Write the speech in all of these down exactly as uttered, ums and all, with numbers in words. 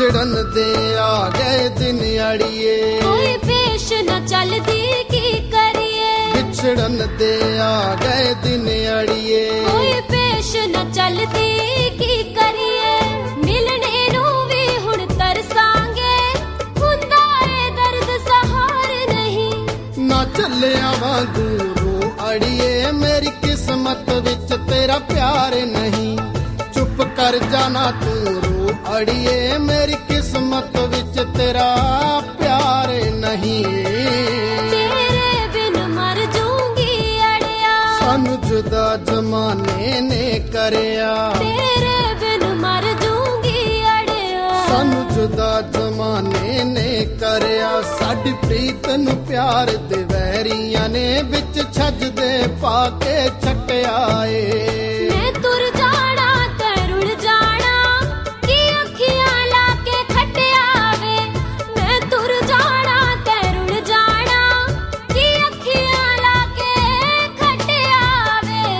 ਵਿਛੜਨ ਦੇ ਆ ਗਏ ਦਿਨ ਅੜੀਏ ਕੋਈ ਪੇਸ਼ ਨਾ ਚੱਲਦੀ ਕੀ ਕਰੀਏ ਵਿਛੜਨ ਦੇ ਆ ਗਏ ਦਿਨ ਅੜੀਏ ਕੋਈ ਪੇਸ਼ ਨਾ ਚੱਲਦੀ ਕੀ ਕਰੀਏ ਮਿਲਣੇ ਨੂੰ ਵੀ ਹੁਣ ਤਰਸਾਂਗੇ ਹੁੰਦਾ ਏ ਦਰਦ ਸਹਾਰ ਨਹੀਂ ਨਾ ਚੱਲਿਆ ਵਾਂਗੂ ਰੂ ਅੜੀਏ ਮੇਰੀ ਕਿਸਮਤ ਵਿੱਚ ਤੇਰਾ ਪਿਆਰ ਨਹੀਂ ਚੁੱਪ ਕਰ ਜਾਣਾ ਤੂੰ ਰੂ ਅੜੀਏ ਮੇਰੀ ਕਿਸਮਤ ਵਿੱਚ ਤੇਰਾ ਪਿਆਰ ਨਹੀਂ ਤੇਰੇ ਬਿਨ ਮਰ ਜੂੰਗੀ ਅੜਿਆ ਸਾਨੂੰ ਜੁਦਾ ਜ਼ਮਾਨੇ ਨੇ ਕਰਿਆ ਤੇਰੇ ਬਿਨ ਮਰ ਜੂੰਗੀ ਅੜਿਆ ਸਾਨੂੰ ਜੁਦਾ ਜ਼ਮਾਨੇ ਨੇ ਕਰਿਆ ਸਾਡੀ ਪ੍ਰੀਤ ਨੂੰ ਪਿਆਰ ਦੇ ਵੈਰੀਆਂ ਨੇ ਵਿੱਚ ਛੱਜਦੇ ਪਾ ਕੇ ਛੱਟਿਆ ਏ ਮੈਂ ਤੁਰ ਜਾਣਾ ਤੇ ਰੁੜ ਜਾਣਾ ਕੀ ਅੱਖੀਆਂ ਲਾ ਕੇ ਖੱਟਿਆ ਵੇ ਮੈਂ ਤੁਰ ਜਾਣਾ ਤੇ ਰੁੜ ਜਾਣਾ ਕੀ ਅੱਖੀਆਂ ਲਾ ਕੇ ਖੱਟਿਆ ਵੇ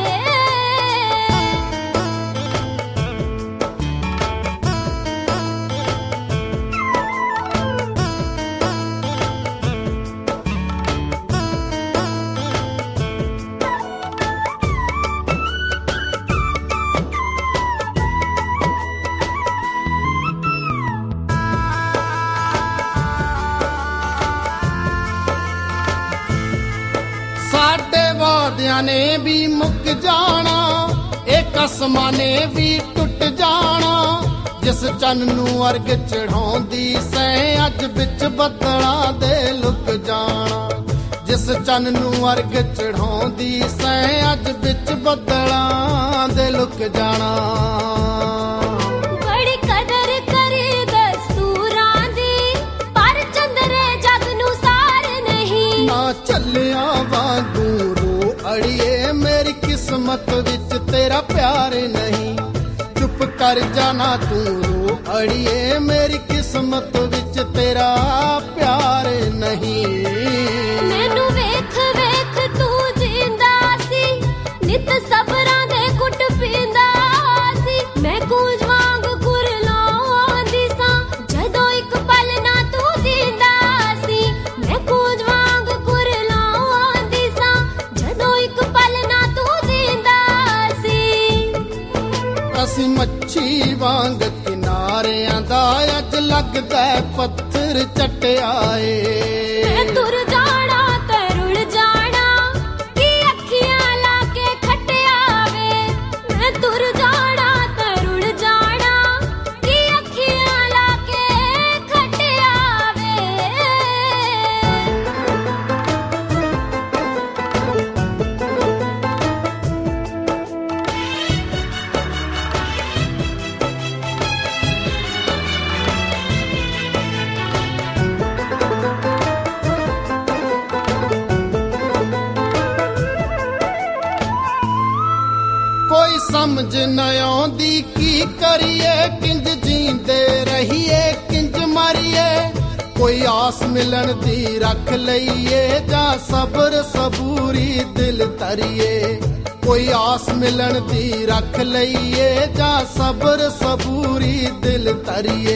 ਸਾਡੇ ਵਾਅਦਿਆਂ ਨੇ ਵੀ ਮੁੱਕ ਜਾਣਾ ਇਹ ਕਸਮਾਂ ਨੇ ਵੀ ਟੁੱਟ ਜਾਣਾ ਜਿਸ ਚੰਨ ਨੂੰ ਅਰਗ ਚੜਾਉਂਦੀ ਸੈਂ ਅੱਜ ਵਿੱਚ ਬੱਦਲਾਂ ਦੇ ਲੁਕ ਜਾਣਾ ਜਿਸ ਚੰਨ ਨੂੰ ਅਰਗ ਚੜਾਉਂਦੀ ਸੈਂ ਅੱਜ ਵਿੱਚ ਬੱਦਲਾਂ ਦੇ ਲੁਕ ਜਾਣਾ ਬੜੀ ਕਦਰ ਕਰੀ ਦਸਤੂਰਾਂ ਦੀ ਪਰ ਚੰਦਰੇ ਜਗ ਨੂੰ ਸਾਰ ਨਹੀਂ ਨਾ ਚੱਲਿਆ ਵਾਂਗੂ ਰੂ ਅੜੀਏ ਮੇਰੀ ਕਿਸਮਤ ਵਿੱਚ ਤੇਰਾ ਪਿਆਰ ਨਹੀਂ ਚੁੱਪ ਕਰ ਜਾਣਾ ਤੂੰ ਰੂ ਅੜੀਏ ਮੇਰੀ ਕਿਸਮਤ ਵਿੱਚ ਤੇਰਾ ਪਿਆਰ ਨਹੀਂ ਮੈਨੂੰ ਵੇਖ ਵੇਖ ਤੂੰ ਜਿੰਦਾ ਸੀ ਨਿਤ ਸਬਰਾਂ ਦੇ ਘੁੱਟ ਪੀਂਦਾ ਸੀ ਮੈਂ ਕੂੰਜ ਵਾਂਗ ਕੁਰਲਾਉਂਦੀ ਸਾਂ ਜਦੋਂ ਇੱਕ ਪਲ ਨਾ ਤੂੰ ਦਿੰਦਾ ਸੀ ਮੈਂ ਕੂੰਜ ਵਾਂਗ ਕੁਰਲਾਉਂਦੀ ਸਾਂ ਜਦੋਂ ਇੱਕ ਪਲ ਨਾ ਤੂੰ ਦਿੰਦਾ ਸੀ ਅਸੀਂ ਮੱਛੀ ਵਾਂਗ ਕਿਨਾਰਿਆਂ ਦਾ ਅੱਜ ਲੱਗਦਾ ਪੱਥਰ ਚੱਟਿਆ ਏ ਮੈਂ ਤੁਰ ਜਾਣਾ ਤੇ ਰੁੜ ਜਾਣਾ ਕੀ ਅੱਖੀਆਂ ਲਾ ਕੇ ਖੱਟਿਆ ਵੇ ਮੈਂ ਤੁਰ ਜਾਣਾ ਤੇ ਰੁੜ ਜਾਣਾ ਕੀ ਅੱਖੀਆਂ ਲਾ ਕੇ ਖੱਟਿਆ ਵੇ ਕੋਈ ਸਮਝ ਨਾ ਆਉਂਦੀ ਕੀ ਕਰੀਏ ਕਿੰਜ ਜੀਂਦੇ ਰਹੀਏ ਕਿੰਜ ਮਰੀਏ ਕੋਈ ਆਸ ਮਿਲਣ ਦੀ ਰੱਖ ਲਈਏ ਜਾਂ ਸਬਰ ਸਬੂਰੀ ਦਿਲ ਤਰੀਏ ਕੋਈ ਆਸ ਮਿਲਣ ਦੀ ਰੱਖ ਲਈਏ ਜਾਂ ਸਬਰ ਸਬੂਰੀ ਦਿਲ ਤਰੀਏ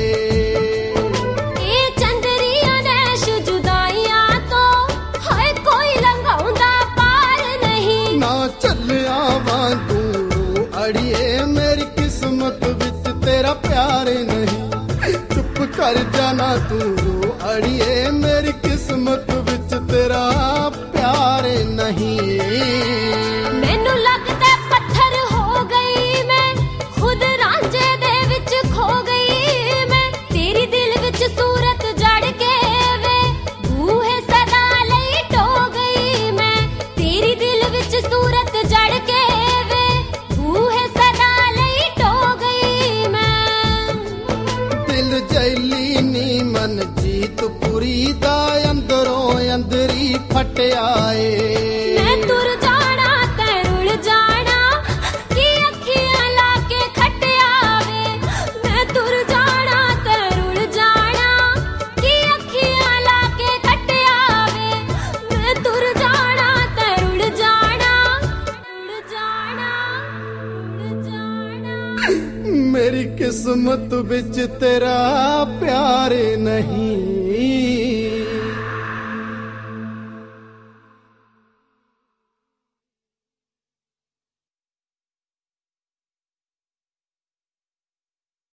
ਇਹ ਚੰਦਰੀਆਂ ਨੈਸ਼ ਜੁਦਾਈਆਂ ਤੋਂ ਹਾਏ ਕੋਈ ਲੰਘਾਉਂਦਾ ਪਾਰ ਨਹੀਂ ਨਾ ਚੱਲਿਆ ਵਾਂਗੂ ਰੂ ਅੜੀਏ ਮੇਰੀ ਕਿਸਮਤ ਵਿੱਚ ਤੇਰਾ ਪਿਆਰ ਨਹੀਂ ਚੁੱਪ ਕਰ ਜਾਣਾ ਤੂੰ ਰੂ ਅੜੀਏ ਮੇਰੀ ਕਿਸਮਤ ਵਿੱਚ ਤੇਰਾ ਪਿਆਰ ਨਹੀਂ ਮੈਨੂੰ ਲੱਗਦਾ ਪੱਥਰ ਹੋ ਗਈ ਮੈਂ ਖੁਦ ਰਾਂਝੇ ਦੇ ਵਿੱਚ ਖੋ ਗਈ ਮੈਂ ਤੇਰੀ ਦਿਲ ਵਿੱਚ ਸੂਰਤ ਜੜ ਕੇ ਵੇ ਬੂਹੇ ਸਦਾ ਲਈ ਢੋ ਗਈ ਮੈਂ ਤੇਰੀ ਦਿਲ ਵਿੱਚ ਸੂਰਤ ਜੜ ਕੇ ਵੇ ਬੂਹੇ ਸਦਾ ਲਈ ਢੋ ਗਈ ਮੈਂ ਦਿਲ ਜੈਲੀ ਨੀ ਮਨ ਜੀਤ ਪੁਰੀ ਦਾ ਅੰਦਰੋਂ ਅੰਦਰੀ ਫਟਿਆ ਏ ਮੈਂ ਤੁਰ ਜਾਣਾ ਤੇ ਰੁੜ ਜਾਣਾ ਕੀ ਅੱਖੀਆਂ ਲਾ ਕੇ ਖੱਟਿਆ ਵੇ ਮੈਂ ਤੁਰ ਜਾਣਾ ਤੇ ਰੁੜ ਜਾਣਾ ਕੀ ਅੱਖੀਆਂ ਲਾ ਕੇ ਖੱਟਿਆ ਵੇ ਮੈਂ ਤੁਰ ਜਾਣਾ ਤੇ ਰੁੜ ਜਾਣਾ ਰੁੜ ਜਾਣਾ ਰੁੜ ਜਾਣਾ ਮੇਰੀ ਕਿਸਮਤ किस्मत बिच तेरा प्यार नहीं।